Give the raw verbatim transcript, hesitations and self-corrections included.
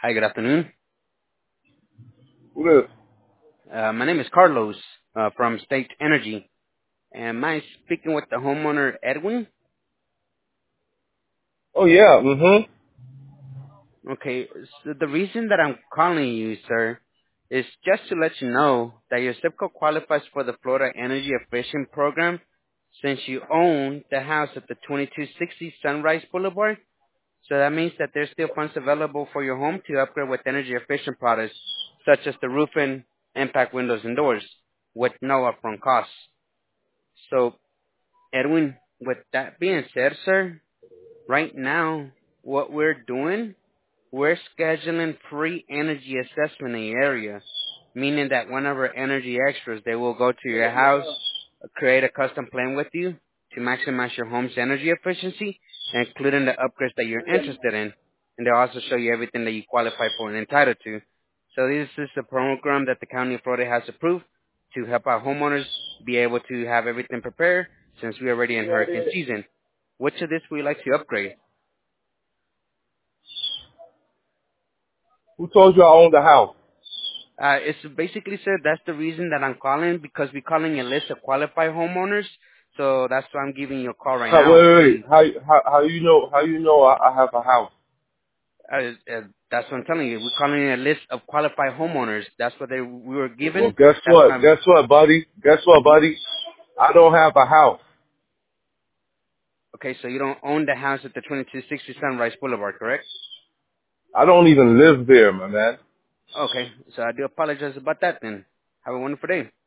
Hi, good afternoon. Who this? Uh, my name is Carlos uh, from State Energy. Am I speaking with the homeowner Edwin? Oh yeah, mm-hmm. Okay, so the reason that I'm calling you, sir, is just to let you know that your zip code qualifies for the Florida Energy Efficient Program since you own the house at the twenty-two sixty Sunrise Boulevard. So that means that there's still funds available for your home to upgrade with energy efficient products such as the roofing, impact windows and doors with no upfront costs. So Edwin, with that being said, sir, right now, what we're doing, we're scheduling free energy assessment in the area, meaning that one of our energy extras, they will go to your house, create a custom plan with you to maximize your home's energy efficiency, including the upgrades that you're interested in. And they'll also show you everything that you qualify for and entitled to. So this is a program that the County of Florida has approved to help our homeowners be able to have everything prepared since we're already in hurricane season. Which of this would you like to upgrade? Who told you I owned the house? Uh, it's basically, sir, that's the reason that I'm calling because we're calling a list of qualified homeowners. So that's why I'm giving you a call right How, now. wait, wait, wait. And How how how you know how you know I, I have a house? uh, uh, that's what I'm telling you. We're calling a list of qualified homeowners. That's what they we were Well, given. guess That's why what? I'm, Guess what, buddy? Guess what, buddy? I don't have a house. okay, so you don't own the house at the twenty-two sixty Sunrise Boulevard, correct? I don't even live there, my man. Okay, so I do apologize about that then. Have a wonderful day.